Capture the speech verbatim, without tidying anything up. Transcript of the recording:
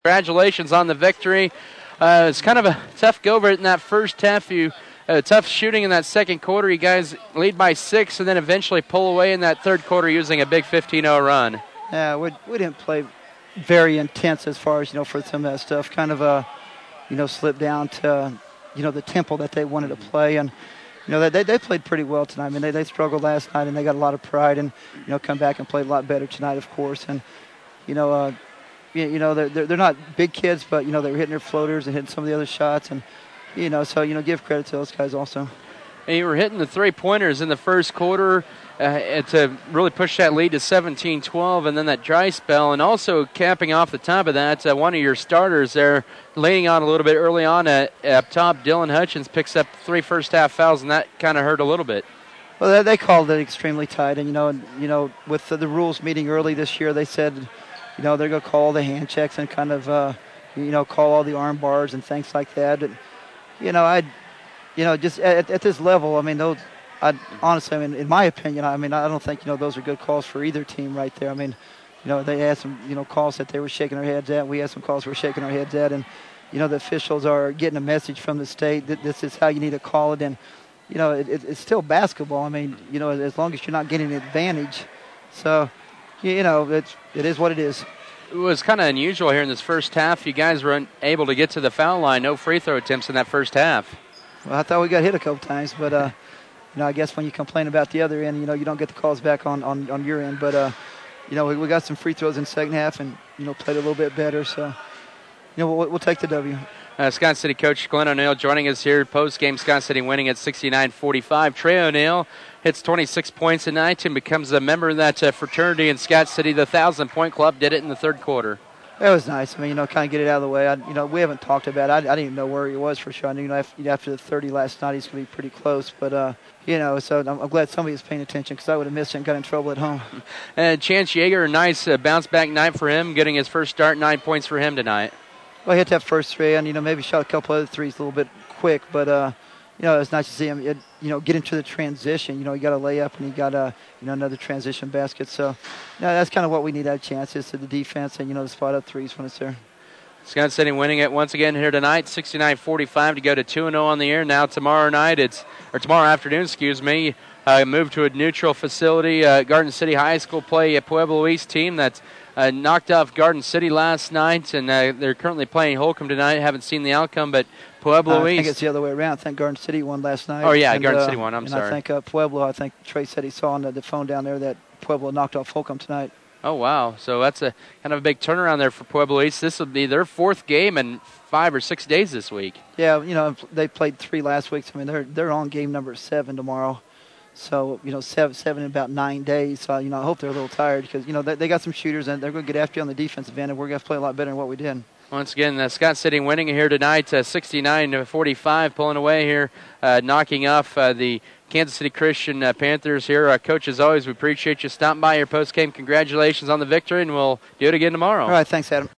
Congratulations on the victory. Uh, it's kind of a tough go over it in that first half. You uh, tough shooting in that second quarter. You guys lead by six and then eventually pull away in that third quarter using a big fifteen oh run. Yeah, we, we didn't play very intense as far as, you know, for some of that stuff. Kind of, uh, you know, slipped down to, you know, the tempo that they wanted to play. And, you know, they, they played pretty well tonight. I mean, they, they struggled last night and they got a lot of pride and, you know, come back and play a lot better tonight, of course. And, you know, uh, you know, they're, they're not big kids, but, you know, they were hitting their floaters and hitting some of the other shots. And, you know, so, you know, give credit to those guys also. And you were hitting the three-pointers in the first quarter uh, to really push that lead to seventeen twelve, and then that dry spell. And also capping off the top of that, uh, one of your starters there leaning on a little bit early on at, up top, Dylan Hutchins, picks up three first-half fouls, and that kind of hurt a little bit. Well, they, they called it extremely tight. And, you know, and, you know with the, the rules meeting early this year, they said – you know, they're going to call the hand checks and kind of, uh, you know, call all the arm bars and things like that. And, you know, I, you know, just at, at this level, I mean, those, I honestly, I mean, in my opinion, I mean, I don't think, you know, those are good calls for either team right there. I mean, you know, they had some, you know, calls that they were shaking their heads at. We had some calls we were shaking our heads at. And, you know, the officials are getting a message from the state that this is how you need to call it. And, you know, it, it, it's still basketball. I mean, you know, as long as you're not getting an advantage. So, you know, it's, it is what it is. It was kind of unusual here in this first half. You guys were able to get to the foul line. No free throw attempts in that first half. Well, I thought we got hit a couple times, but, uh, you know, I guess when you complain about the other end, you know, you don't get the calls back on, on, on your end. But, uh, you know, we, we got some free throws in the second half and, you know, played a little bit better. So, you know, we'll, we'll take the W. Uh, Scott City coach Glenn O'Neill joining us here post-game. Scott City winning at sixty-nine forty-five. Trey O'Neill hits twenty-six points tonight and becomes a member of that uh, fraternity in Scott City. The thousand-point club did it in the third quarter. That was nice. I mean, you know, kind of get it out of the way. I, you know, we haven't talked about it. I, I didn't even know where he was for sure. I knew, you know, after, after the thirty last night, he's going to be pretty close. But, uh, you know, so I'm, I'm glad somebody was paying attention because I would have missed it and got in trouble at home. And Chance Yeager, a nice uh, bounce-back night for him, getting his first start, nine points for him tonight. Well, he hit that first three, and, you know, maybe shot a couple other threes a little bit quick. But, uh, you know, it's nice to see him, it, you know, get into the transition. You know, he got a layup and he got, a, you know, another transition basket. So, you know, that's kind of what we need out of chances to the defense and, you know, the spot-up threes when it's there. Scott City winning it once again here tonight, sixty-nine forty-five to go to two and oh on the air. Now tomorrow night, it's or tomorrow afternoon, excuse me, uh, move to a neutral facility. Uh, Garden City High School play a Pueblo East team that's uh, knocked off Garden City last night, and uh, they're currently playing Holcomb tonight. Haven't seen the outcome, but Pueblo uh, I East. I think it's the other way around. I think Garden City won last night. Oh, yeah, and, Garden uh, City won. I'm and sorry. I think uh, Pueblo, I think Trey said he saw on the, the phone down there that Pueblo knocked off Holcomb tonight. Oh, wow. So that's a kind of a big turnaround there for Pueblo East. This will be their fourth game in five or six days this week. Yeah, you know, they played three last week. So, I mean, they're they're on game number seven tomorrow. So, you know, seven, seven in about nine days. So, you know, I hope they're a little tired because, you know, they, they got some shooters and they're going to get after you on the defensive end, and we're going to play a lot better than what we did. Once again, uh, Scott City winning here tonight, uh, sixty-nine to forty-five, pulling away here, uh, knocking off uh, the Kansas City Christian uh, Panthers here. Uh, Coach, as always, we appreciate you stopping by your post-game. Congratulations on the victory, and we'll do it again tomorrow. All right, thanks, Adam.